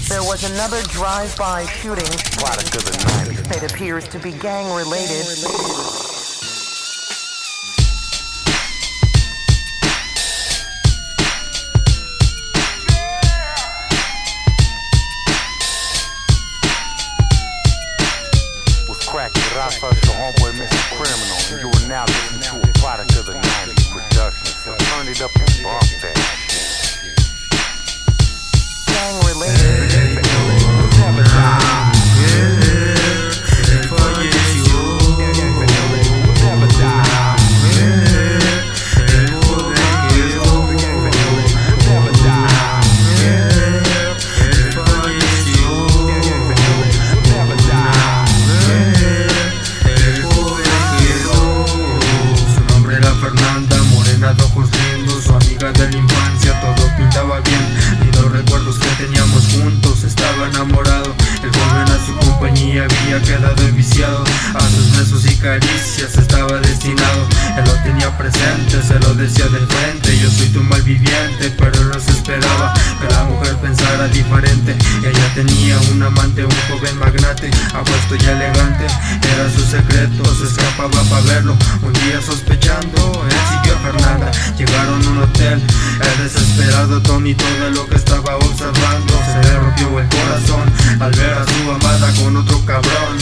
There was another drive-by shooting. Product of the 90s. It appears to be gang-related. Crack it, I first the homeboy Mr. Criminal, and you are now listening to a product of the 90s production. So turn it up and bump that shit. Gang related. Never die. Never die. De la infancia todo pintaba bien y los recuerdos que teníamos juntos. Estaba enamorado, el joven a su compañía había quedado enviciado. A sus besos y caricias estaba destinado. Él lo tenía presente, se lo decía de frente: yo soy tu malviviente. Pero no se esperaba que la mujer pensara diferente. Ella tenía un amante, un joven magnate, apuesto y elegante. Era su secreto, se escapaba para verlo. Un día sospechando, él siguió a Fernanda. Llegaron a un hotel, el desesperado Tonito de lo que estaba observando se le rompió el corazón al ver a su amada con otro cabrón.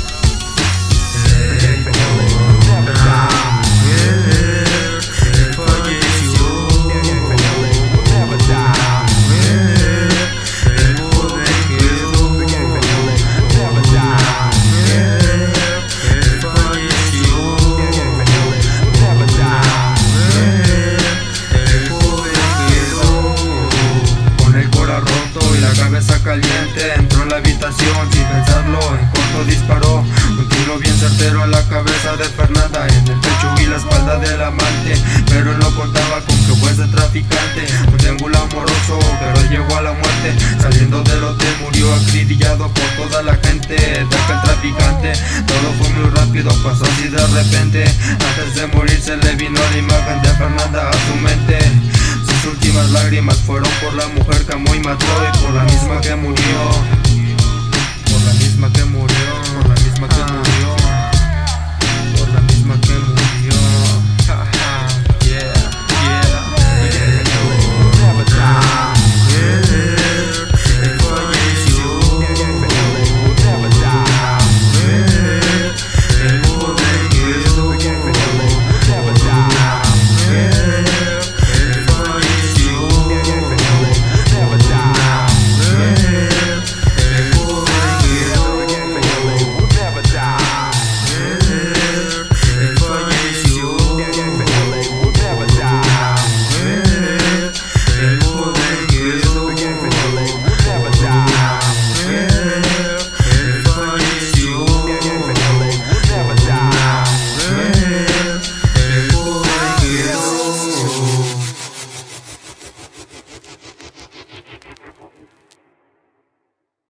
Caliente, entró en la habitación sin pensarlo, en corto disparó un tiro bien certero en la cabeza de Fernanda, en el pecho y la espalda del amante. Pero él no contaba con que fuese traficante, un triángulo amoroso, pero llegó a la muerte. Saliendo del hotel murió acribillado por toda la gente de aquel traficante. Todo fue muy rápido, pasó así de repente. Antes de morir se le vino la imagen de Fernanda a su mente. Sus últimas lágrimas fueron por la mujer que amó y mató, y por la misma que murió. Por la misma que murió. Por la misma que murió.